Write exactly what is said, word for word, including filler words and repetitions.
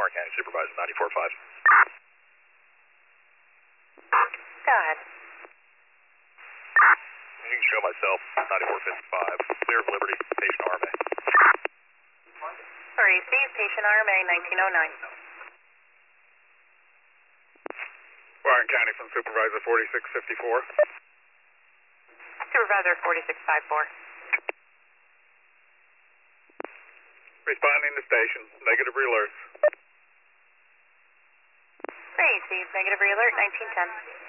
Warren County Supervisor, ninety-four five. Go ahead. You can show myself, ninety-four fifty-five, clear of Liberty, patient R M A. Receive patient R M A nineteen oh nine. Warren County from Supervisor forty-six fifty-four. Supervisor forty-six fifty-four. Responding to station, negative re-alerts. Receive negative re-alert nineteen ten.